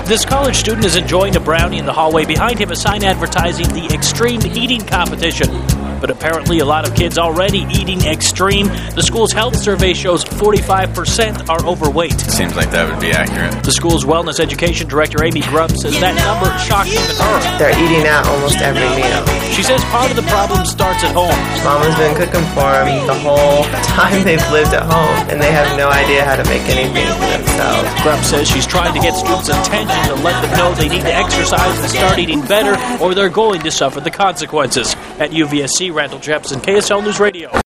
This college student is enjoying a brownie in the hallway. Behind him, a sign advertising the Extreme Eating Competition. But apparently a lot of kids already eating extreme. The school's health survey shows 45% are overweight. Seems like that would be accurate. The school's wellness education director, Amy Grubb, says that number shocked even her. They're eating out almost every meal. She says part of the problem starts at home. Mama's been cooking for them the whole time they've lived at home, and they have no idea how to make anything for themselves. Grubb says she's trying to get students' attention to let them know they need to exercise and start eating better, or they're going to suffer the consequences. At UVSC, Randall Jepson, KSL News Radio.